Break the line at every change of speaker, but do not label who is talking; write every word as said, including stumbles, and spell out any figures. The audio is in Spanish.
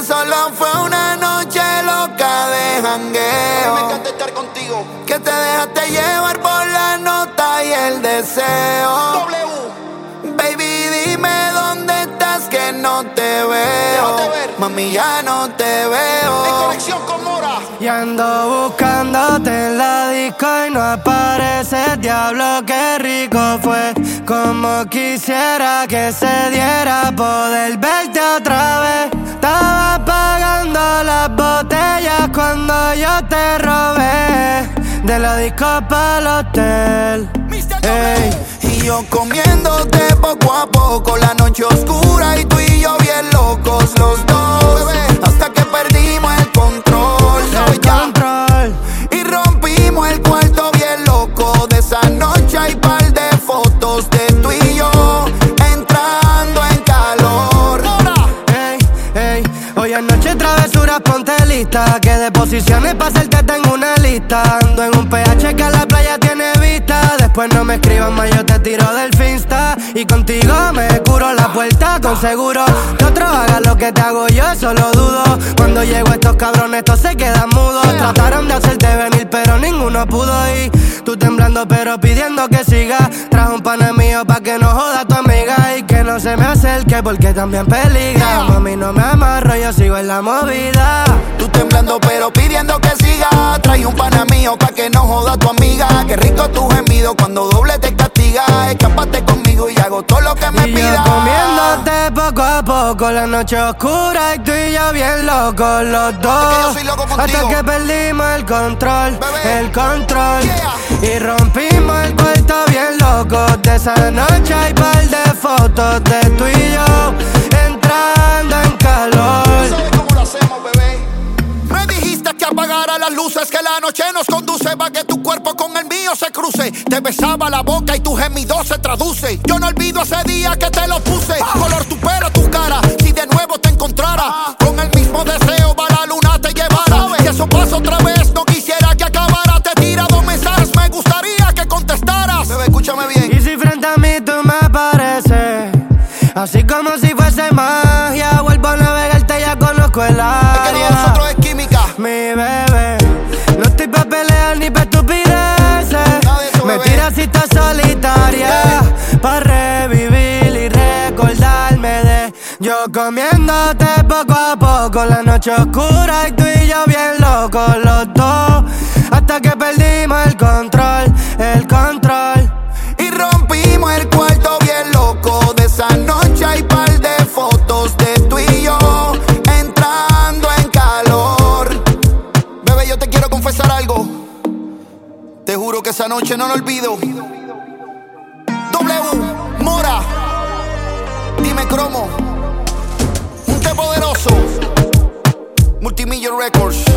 solo fue una noche loca de jangueo.
Me encanta estar contigo.
Que te dejaste llevar por la nota y el deseo.
W.
Baby, dime dónde estás que no te veo.
Déjate ver.
Mami, ya no te veo.
En conexión con Mora.
Y ando buscándote en la disco y no apareces. Diablo, qué rico fue. Como quisiera que se diera poder verte otra vez. Estaba pagando las botellas cuando yo te robé. De la disco para el hotel.
Ey, y yo comiéndote poco a poco. La noche oscura y tú y yo bien locos los dos. Bebé, hasta que perdimos el control.
El control.
Y rompimos el cuarto bien loco. De esa noche hay par de fotos de tú y yo entrando en calor.
Ey, ey, hoy anoche travesuras ponte lista. Que de posiciones pa' hacerte tengo una lista. Ando en un P H que a la playa tiene vista. Después no me escribas más, yo te tiro del Finsta. Y contigo me curo la puerta con seguro. Que otro haga lo que te hago yo, eso lo dudo. Cuando llego estos cabrones, estos se quedan mudos. Trataron de hacerte venir, pero ninguno pudo ir. Tú temblando, pero pidiendo que siga. Trajo un pana mío pa' que no joda a tu amiga. Y que no se me acerque porque también peligra. Mami, no me amarro, yo sigo en la movida.
Tú temblando, pero pidiendo que siga. Trae un pana mío pa' que no joda a tu amiga. Qué rico tu gemido cuando doble te castiga. Escapaste conmigo y hago todo lo que me
y
pidas.
yo comiéndote poco a poco. La noche oscura y tú y yo bien locos los dos.
Es que yo soy loco contigo.
Hasta que perdimos el control,
Bebé.
el control.
Yeah.
Y rompimos el cuarto bien locos. De esa noche hay par de fotos de tú y yo entrando en calor.
¿Sabes cómo lo hacemos, bebé?
Me dijiste que apagara las luces, que la noche nos conduce pa' que tu cuerpo con el mío se cruce. Te besaba la boca y tu gemido se traduce. Yo no olvido ese día que te lo puse. Color tu pelo, tu cara, si de nuevo te encontrara. Con el mismo deseo pa' la luna te llevara. Y eso pasa otra vez, no quisiera que acabara. Te he tirado mensajes, me gustaría que contestaras. Bebé, escúchame bien.
Y si frente a mí tú me apareces, así como si fuese magia, vuelvo a navegarte, ya conozco el área.
Es que lo de nosotros es química.
Mi bebé, no estoy pa' pelear ni pa' estupideces.
Eso,
me
bebé.
tiras si estás solitaria, pa' revivir y recordarme de yo comiéndote poco a poco. La noche oscura y tú y yo bien locos los dos. Hasta que perdimos el control, el control.
Y rompimos el cuarto bien loco. De esa noche hay par de fotos de tú y yo entrando en calor. Bebé, yo te quiero confesar algo. Te juro que esa noche no lo olvido. W, Mora, dime cromo. Un té poderoso. Multimillion Records.